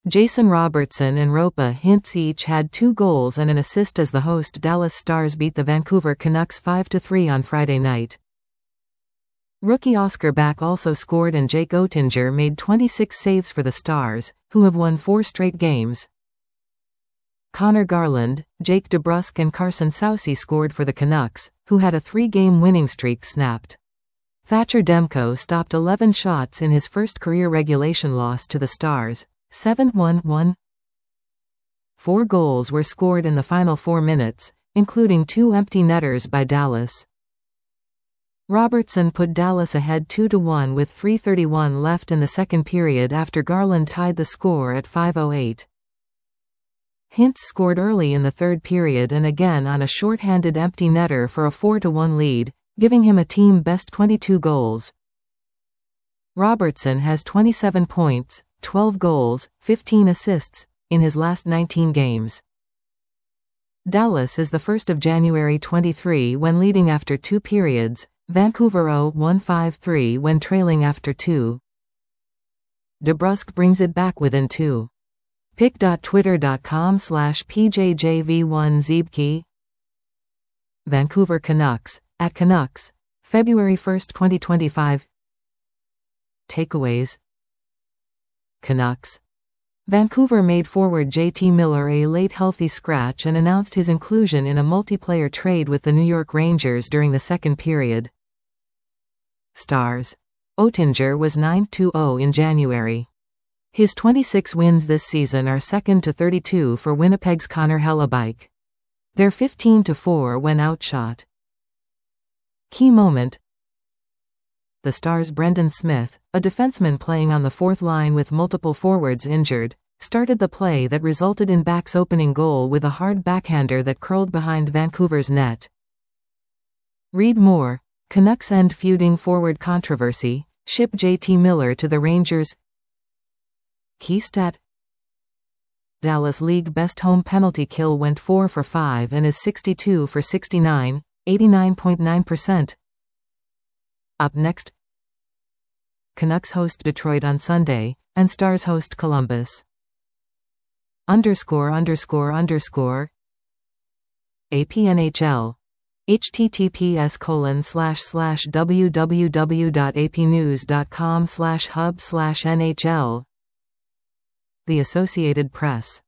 Jason Robertson and Roope Hintz each had 2 goals and an assist as the host Dallas Stars beat the Vancouver Canucks 5-3 on Friday night. Rookie Oscar Back also scored and Jake Oettinger made 26 saves for the Stars, who have won 4 straight games. Connor Garland, Jake DeBrusk and Carson Soucy scored for the Canucks, who had a 3-game winning streak snapped. Thatcher Demko stopped 11 shots in his first career regulation loss to the Stars, 7-1-1. 4 goals were scored in the final 4 minutes, including 2 empty netters by Dallas. Robertson put Dallas ahead 2-1 with 3:31 left in the second period after Garland tied the score at 5:08. Hintz scored early in the third period and again on a short-handed empty netter for a 4-1 lead, giving him a team-best 22 goals. Robertson has 27 points, 12 goals, 15 assists, in his last 19 games. Dallas is the 1st of January 23 when leading after 2 periods, Vancouver 0-1-5-3 when trailing after 2. DeBrusk brings it back within 2. pic.twitter.com/pjjv1zebkey. Vancouver Canucks, at Canucks, February 1, 2025. Takeaways. Canucks. Vancouver made forward JT Miller a late healthy scratch and announced his inclusion in a multiplayer trade with the New York Rangers during the second period. Stars. Oettinger was 9-2-0 in January. His 26 wins this season are second to 32 for Winnipeg's Connor Hellebuyck. They're 15-4 when outshot. Key moment. The Stars' Brendan Smith, a defenseman playing on the 4th line with multiple forwards injured, started the play that resulted in Back's opening goal with a hard backhander that curled behind Vancouver's net. Read more. Canucks end feuding forward controversy, ship JT Miller to the Rangers. Key stat. Dallas league best home penalty kill went 4 for 5 and is 62 for 69, 89.9%. Up next. Canucks host Detroit on Sunday, and Stars host Columbus. ____. APNHL. https://www.apnews.com/hub/NHL. The Associated Press.